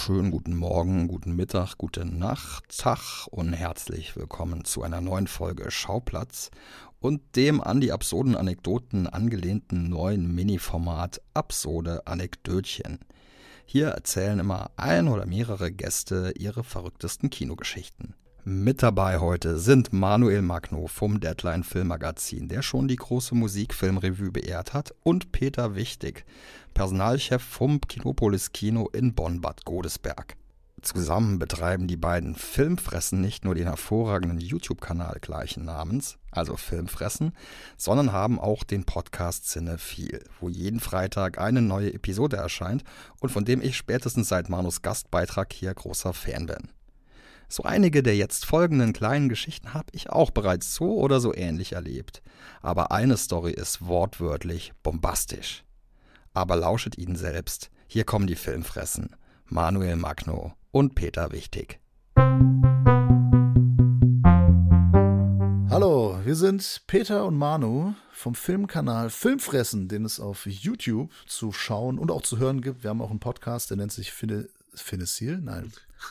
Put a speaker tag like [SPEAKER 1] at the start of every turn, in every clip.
[SPEAKER 1] wunderschönen guten Morgen, guten Mittag, gute Nacht, Tag und herzlich willkommen zu einer neuen Folge Schauplatz und dem an die absurden Anekdoten angelehnten neuen Mini-Format Absurde Anekdötchen. Hier erzählen immer ein oder mehrere Gäste ihre verrücktesten Kinogeschichten. Mit dabei heute sind Manuel Magno vom Deadline Filmmagazin, der schon die große Musikfilmrevue beehrt hat, und Peter Wichtig, Personalchef vom Kinopolis Kino in Bonn-Bad Godesberg. Zusammen betreiben die beiden Filmfressen nicht nur den hervorragenden YouTube-Kanal gleichen Namens, also Filmfressen, sondern haben auch den Podcast Cinephil, wo jeden Freitag eine neue Episode erscheint und von dem ich spätestens seit Manus Gastbeitrag hier großer Fan bin. So einige der jetzt folgenden kleinen Geschichten habe ich auch bereits so oder so ähnlich erlebt. Aber eine Story ist wortwörtlich bombastisch. Aber lauschet ihnen selbst. Hier kommen die Filmfressen. Manuel Magno und Peter Wichtig.
[SPEAKER 2] Hallo, wir sind Peter und Manu vom Filmkanal Filmfressen, den es auf YouTube zu schauen und auch zu hören gibt. Wir haben auch einen Podcast, der nennt sich Cinephil? Nein.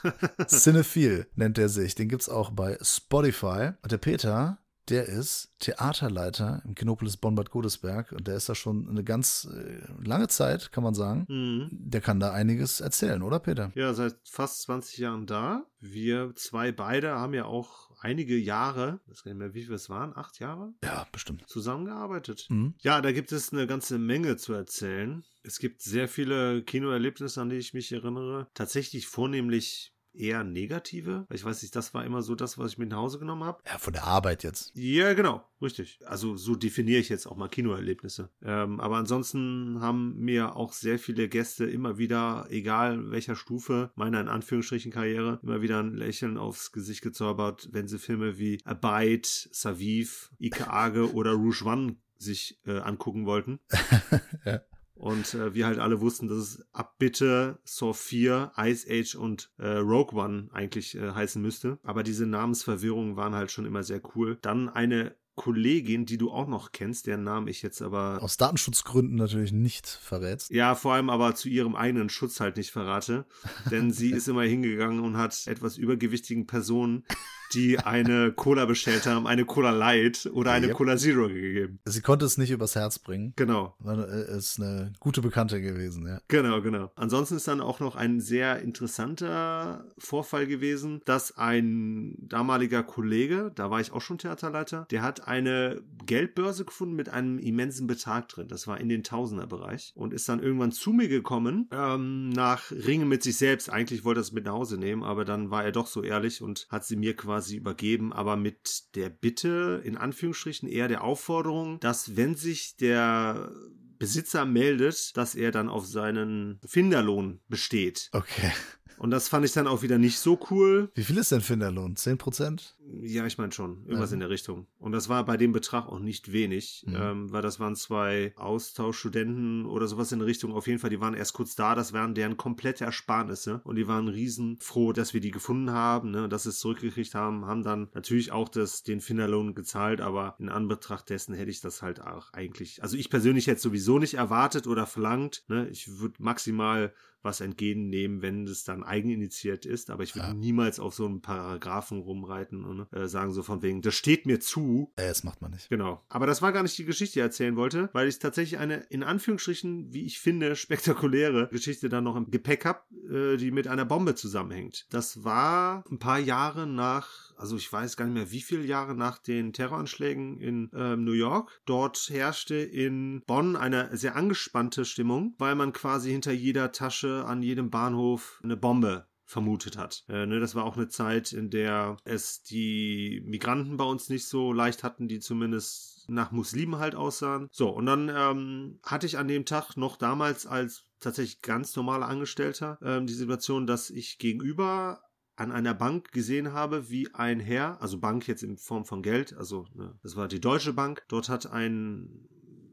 [SPEAKER 2] Cinephil nennt er sich. Den gibt's auch bei Spotify. Und der Peter, der ist Theaterleiter im Kinopolis Bonn-Bad Godesberg. Und der ist da schon eine ganz lange Zeit, kann man sagen. Mhm. Der kann da einiges erzählen, oder Peter?
[SPEAKER 3] Ja, seit fast 20 Jahren da. Wir zwei beide haben ja auch einige Jahre, ich weiß gar nicht mehr, wie viel es waren, 8 Jahre?
[SPEAKER 2] Ja, bestimmt.
[SPEAKER 3] Zusammengearbeitet.
[SPEAKER 2] Mhm.
[SPEAKER 3] Ja, da gibt es eine ganze Menge zu erzählen. Es gibt sehr viele Kinoerlebnisse, an die ich mich erinnere. Tatsächlich vornehmlich eher negative. Ich weiß nicht, das war immer so das, was ich mit nach Hause genommen habe.
[SPEAKER 2] Ja, von der Arbeit jetzt.
[SPEAKER 3] Ja, genau, richtig. Also so definiere ich jetzt auch mal Kinoerlebnisse. Aber ansonsten haben mir auch sehr viele Gäste immer wieder, egal welcher Stufe meiner in Anführungsstrichen Karriere, immer wieder ein Lächeln aufs Gesicht gezaubert, wenn sie Filme wie Abide, Saviv, Ike Age oder Rouge One sich angucken wollten.
[SPEAKER 2] Ja.
[SPEAKER 3] Und wir halt alle wussten, dass es Abbitte, Saw 4, Ice Age und Rogue One eigentlich heißen müsste. Aber diese Namensverwirrungen waren halt schon immer sehr cool. Dann eine Kollegin, die du auch noch kennst, deren Namen ich jetzt aber
[SPEAKER 2] aus Datenschutzgründen natürlich nicht verrätst.
[SPEAKER 3] Ja, vor allem aber zu ihrem eigenen Schutz halt nicht verrate. Denn sie ist immer hingegangen und hat etwas übergewichtigen Personen, die eine Cola bestellt haben, eine Cola Light oder eine Cola Zero gegeben.
[SPEAKER 2] Sie konnte es nicht übers Herz bringen.
[SPEAKER 3] Genau.
[SPEAKER 2] Ist eine gute Bekannte gewesen, ja.
[SPEAKER 3] Genau. Ansonsten ist dann auch noch ein sehr interessanter Vorfall gewesen, dass ein damaliger Kollege, da war ich auch schon Theaterleiter, der hat eine Geldbörse gefunden mit einem immensen Betrag drin. Das war in den Tausenderbereich und ist dann irgendwann zu mir gekommen, nach Ringen mit sich selbst. Eigentlich wollte er es mit nach Hause nehmen, aber dann war er doch so ehrlich und hat sie mir quasi übergeben, aber mit der Bitte, in Anführungsstrichen eher der Aufforderung, dass wenn sich der Besitzer meldet, dass er dann auf seinen Finderlohn besteht.
[SPEAKER 2] Okay.
[SPEAKER 3] Und das fand ich dann auch wieder nicht so cool.
[SPEAKER 2] Wie viel ist denn Finderlohn? 10%?
[SPEAKER 3] Ja, ich meine schon. Irgendwas in der Richtung. Und das war bei dem Betrag auch nicht wenig, weil das waren 2 Austauschstudenten oder sowas in der Richtung. Auf jeden Fall, die waren erst kurz da. Das waren deren komplette Ersparnisse. Und die waren riesenfroh, dass wir die gefunden haben, ne, dass sie es zurückgekriegt haben. Haben dann natürlich auch den Finderlohn gezahlt, aber in Anbetracht dessen hätte ich das halt auch eigentlich, also ich persönlich hätte sowieso nicht erwartet oder verlangt. Ne? Ich würde maximal was entgegennehmen, wenn es dann eigeninitiiert ist, aber ich würde niemals auf so einen Paragraphen rumreiten und sagen so von wegen, das steht mir zu.
[SPEAKER 2] Das macht man nicht.
[SPEAKER 3] Genau. Aber das war gar nicht die Geschichte, die ich erzählen wollte, weil ich tatsächlich eine, in Anführungsstrichen, wie ich finde, spektakuläre Geschichte dann noch im Gepäck habe, die mit einer Bombe zusammenhängt. Das war ein paar Jahre also ich weiß gar nicht mehr, wie viele Jahre nach den Terroranschlägen in New York. Dort herrschte in Bonn eine sehr angespannte Stimmung, weil man quasi hinter jeder Tasche an jedem Bahnhof eine Bombe vermutet hat. Das war auch eine Zeit, in der es die Migranten bei uns nicht so leicht hatten, die zumindest nach Muslimen halt aussahen. So, und dann hatte ich an dem Tag noch damals als tatsächlich ganz normaler Angestellter die Situation, dass ich gegenüber an einer Bank gesehen habe, wie ein Herr, also Bank jetzt in Form von Geld, also das war die Deutsche Bank, dort hat ein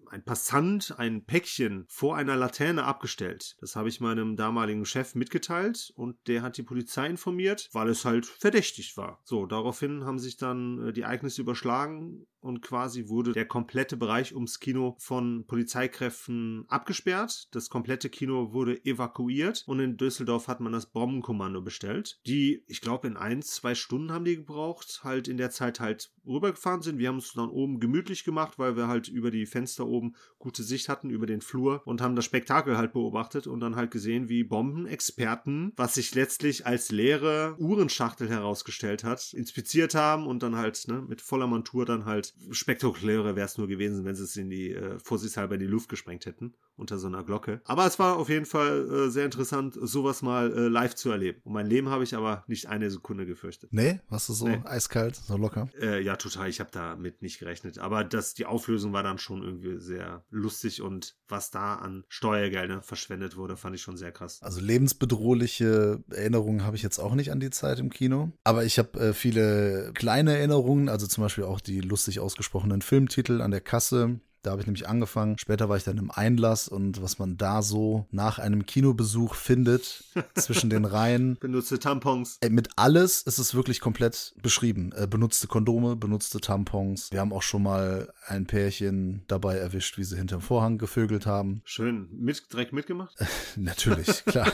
[SPEAKER 3] Passant ein Päckchen vor einer Laterne abgestellt. Das habe ich meinem damaligen Chef mitgeteilt und der hat die Polizei informiert, weil es halt verdächtig war. So, daraufhin haben sich dann die Ereignisse überschlagen. und quasi wurde der komplette Bereich ums Kino von Polizeikräften abgesperrt. Das komplette Kino wurde evakuiert und in Düsseldorf hat man das Bombenkommando bestellt. Die, ich glaube, in 1-2 Stunden haben die gebraucht, halt in der Zeit halt rübergefahren sind. Wir haben es dann oben gemütlich gemacht, weil wir halt über die Fenster oben gute Sicht hatten, über den Flur und haben das Spektakel halt beobachtet und dann halt gesehen, wie Bombenexperten, was sich letztlich als leere Uhrenschachtel herausgestellt hat, inspiziert haben und dann halt mit voller Montur dann halt spektakulärer wäre es nur gewesen, wenn sie es in die vorsichtshalber in die Luft gesprengt hätten unter so einer Glocke. Aber es war auf jeden Fall sehr interessant, sowas mal live zu erleben. Und mein Leben habe ich aber nicht eine Sekunde gefürchtet.
[SPEAKER 2] Nee, warst du so eiskalt, so locker?
[SPEAKER 3] Ja, total. Ich habe damit nicht gerechnet. Aber die Auflösung war dann schon irgendwie sehr lustig und was da an Steuergeldern verschwendet wurde, fand ich schon sehr krass.
[SPEAKER 2] Also lebensbedrohliche Erinnerungen habe ich jetzt auch nicht an die Zeit im Kino. Aber ich habe viele kleine Erinnerungen, also zum Beispiel auch die lustig ausgesprochenen Filmtitel an der Kasse. Da habe ich nämlich angefangen. Später war ich dann im Einlass und was man da so nach einem Kinobesuch findet, zwischen den Reihen.
[SPEAKER 3] Benutzte Tampons.
[SPEAKER 2] Mit alles ist es wirklich komplett beschrieben. Benutzte Kondome, benutzte Tampons. Wir haben auch schon mal ein Pärchen dabei erwischt, wie sie hinterm Vorhang gevögelt haben.
[SPEAKER 3] Schön. Direkt mitgemacht?
[SPEAKER 2] Natürlich, klar.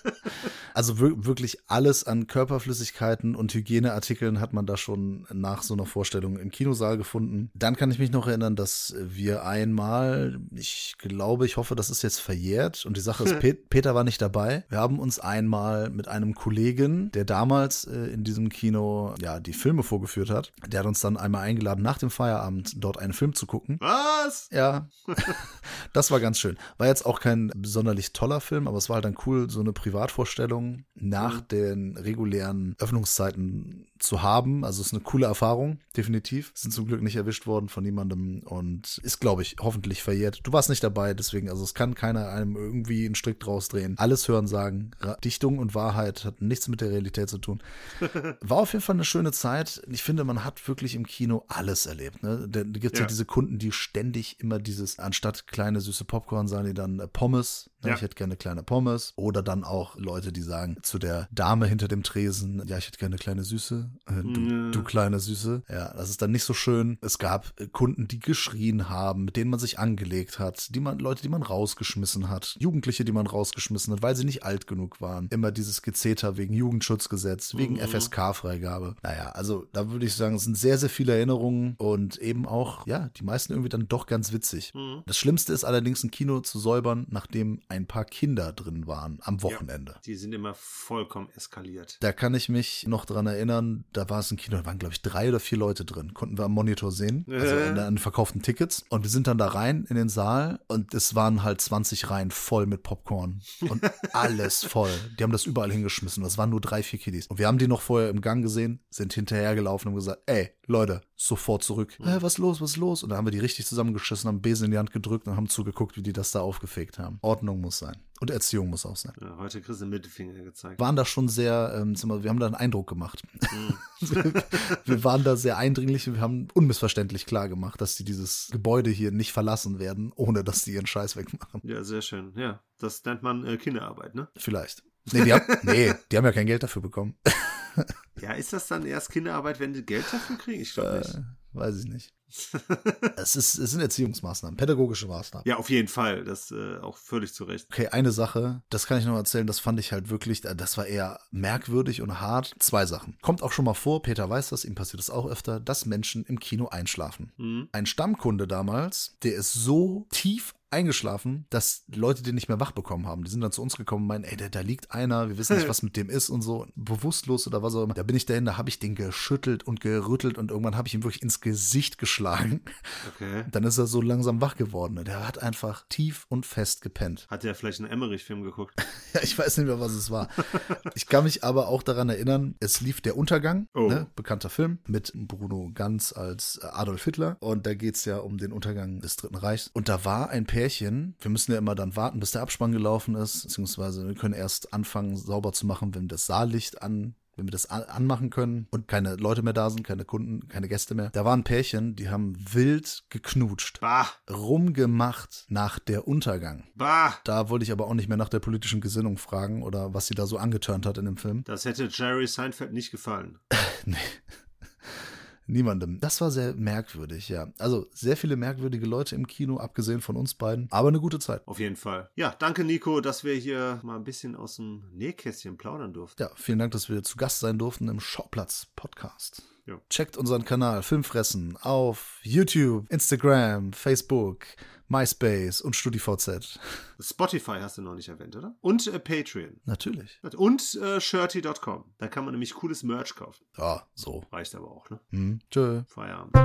[SPEAKER 2] Also wirklich alles an Körperflüssigkeiten und Hygieneartikeln hat man da schon nach so einer Vorstellung im Kinosaal gefunden. Dann kann ich mich noch erinnern, dass wir einmal, ich hoffe, das ist jetzt verjährt und die Sache ist, Peter war nicht dabei. Wir haben uns einmal mit einem Kollegen, der damals in diesem Kino die Filme vorgeführt hat, der hat uns dann einmal eingeladen, nach dem Feierabend dort einen Film zu gucken.
[SPEAKER 3] Was?
[SPEAKER 2] Ja, das war ganz schön. War jetzt auch kein sonderlich toller Film, aber es war halt dann cool, so eine Privatvorstellung nach den regulären Öffnungszeiten zu haben. Also es ist eine coole Erfahrung, definitiv. Sind zum Glück nicht erwischt worden von niemandem und ist, glaube ich, hoffentlich verjährt. Du warst nicht dabei, deswegen, also es kann keiner einem irgendwie einen Strick draus drehen. Alles hören, sagen. Dichtung und Wahrheit hat nichts mit der Realität zu tun. War auf jeden Fall eine schöne Zeit. Ich finde, man hat wirklich im Kino alles erlebt. Ne? Da gibt es ja diese Kunden, die ständig immer anstatt kleine süße Popcorn, sagen die dann Pommes. Ne? Ja. Ich hätte gerne kleine Pommes. Oder dann auch Leute, die sagen zu der Dame hinter dem Tresen, ich hätte gerne eine kleine Süße. Du kleine Süße. Ja, das ist dann nicht so schön. Es gab Kunden, die geschrien haben, mit denen man sich angelegt hat, Leute, die man rausgeschmissen hat, Jugendliche, die man rausgeschmissen hat, weil sie nicht alt genug waren. Immer dieses Gezeter wegen Jugendschutzgesetz, wegen FSK-Freigabe. Naja, also da würde ich sagen, es sind sehr, sehr viele Erinnerungen und eben auch, die meisten irgendwie dann doch ganz witzig. Das Schlimmste ist allerdings, ein Kino zu säubern, nachdem ein paar Kinder drin waren am Wochenende.
[SPEAKER 3] Ja, die sind immer vollkommen eskaliert.
[SPEAKER 2] Da kann ich mich noch dran erinnern, da war es ein Kino, da waren, glaube ich, 3 oder 4 Leute drin. Konnten wir am Monitor sehen, also an den verkauften Tickets. Und wir sind dann da rein in den Saal und es waren halt 20 Reihen voll mit Popcorn und alles voll. Die haben das überall hingeschmissen. Das waren nur 3, 4 Kiddies. Und wir haben die noch vorher im Gang gesehen, sind hinterhergelaufen und gesagt, ey, Leute, sofort zurück. Was ist los? Und da haben wir die richtig zusammengeschissen, haben Besen in die Hand gedrückt und haben zugeguckt, wie die das da aufgefegt haben. Ordnung muss sein. Und Erziehung muss auch sein.
[SPEAKER 3] Ja, heute kriegst du den Mittelfinger gezeigt.
[SPEAKER 2] Waren da schon sehr, wir haben da einen Eindruck gemacht. Wir waren da sehr eindringlich und wir haben unmissverständlich klar gemacht, dass die dieses Gebäude hier nicht verlassen werden, ohne dass die ihren Scheiß wegmachen.
[SPEAKER 3] Ja, sehr schön. Ja, das nennt man Kinderarbeit, ne?
[SPEAKER 2] Vielleicht. Die haben ja kein Geld dafür bekommen.
[SPEAKER 3] Ja, ist das dann erst Kinderarbeit, wenn die Geld dafür kriegen? Ich glaube nicht.
[SPEAKER 2] Weiß ich nicht. Es sind Erziehungsmaßnahmen, pädagogische Maßnahmen.
[SPEAKER 3] Ja, auf jeden Fall. Das auch völlig zu Recht.
[SPEAKER 2] Okay, eine Sache, das kann ich noch erzählen, das fand ich halt wirklich, das war eher merkwürdig und hart. 2 Sachen. Kommt auch schon mal vor, Peter weiß das, ihm passiert das auch öfter, dass Menschen im Kino einschlafen. Ein Stammkunde damals, der ist so tief eingeschlafen, dass Leute den nicht mehr wach bekommen haben. Die sind dann zu uns gekommen und meinen, ey, da liegt einer, wir wissen nicht, was mit dem ist und so, bewusstlos oder was auch immer. Da bin ich dahin, da habe ich den geschüttelt und gerüttelt und irgendwann habe ich ihm wirklich ins Gesicht geschlagen.
[SPEAKER 3] Okay.
[SPEAKER 2] Dann ist er so langsam wach geworden. Der hat einfach tief und fest gepennt.
[SPEAKER 3] Hat der vielleicht einen Emmerich-Film geguckt?
[SPEAKER 2] Ja, ich weiß nicht mehr, was es war. Ich kann mich aber auch daran erinnern, es lief Der Untergang, bekannter Film, mit Bruno Ganz als Adolf Hitler. Und da geht es ja um den Untergang des Dritten Reichs. Und da war ein Pärchen, wir müssen ja immer dann warten, bis der Abspann gelaufen ist, beziehungsweise wir können erst anfangen, sauber zu machen, wenn das Saallicht wenn wir das anmachen können und keine Leute mehr da sind, keine Kunden, keine Gäste mehr. Da waren ein Pärchen, die haben wild geknutscht.
[SPEAKER 3] Bah.
[SPEAKER 2] Rumgemacht nach Der Untergang.
[SPEAKER 3] Bah.
[SPEAKER 2] Da wollte ich aber auch nicht mehr nach der politischen Gesinnung fragen oder was sie da so angetörnt hat in dem Film.
[SPEAKER 3] Das hätte Jerry Seinfeld nicht gefallen.
[SPEAKER 2] Nee. Niemandem. Das war sehr merkwürdig, ja. Also sehr viele merkwürdige Leute im Kino, abgesehen von uns beiden. Aber eine gute Zeit.
[SPEAKER 3] Auf jeden Fall. Ja, danke Nico, dass wir hier mal ein bisschen aus dem Nähkästchen plaudern durften.
[SPEAKER 2] Ja, vielen Dank, dass wir zu Gast sein durften im Schauplatz-Podcast.
[SPEAKER 3] Ja.
[SPEAKER 2] Checkt unseren Kanal Filmfressen auf YouTube, Instagram, Facebook, MySpace und StudiVZ.
[SPEAKER 3] Spotify hast du noch nicht erwähnt, oder? Und Patreon.
[SPEAKER 2] Natürlich.
[SPEAKER 3] Und shirty.com. Da kann man nämlich cooles Merch kaufen.
[SPEAKER 2] Ja, so.
[SPEAKER 3] Reicht aber auch, ne?
[SPEAKER 2] Tschö.
[SPEAKER 3] Feierabend.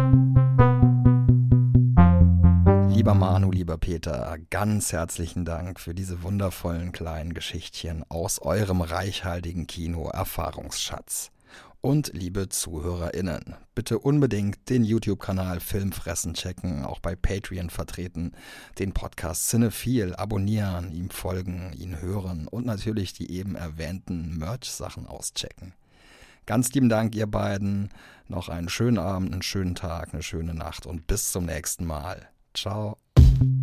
[SPEAKER 1] Lieber Manu, lieber Peter, ganz herzlichen Dank für diese wundervollen kleinen Geschichtchen aus eurem reichhaltigen Kino-Erfahrungsschatz. Und liebe ZuhörerInnen, bitte unbedingt den YouTube-Kanal Filmfressen checken, auch bei Patreon vertreten, den Podcast Cinephile abonnieren, ihm folgen, ihn hören und natürlich die eben erwähnten Merch-Sachen auschecken. Ganz lieben Dank, ihr beiden. Noch einen schönen Abend, einen schönen Tag, eine schöne Nacht und bis zum nächsten Mal. Ciao.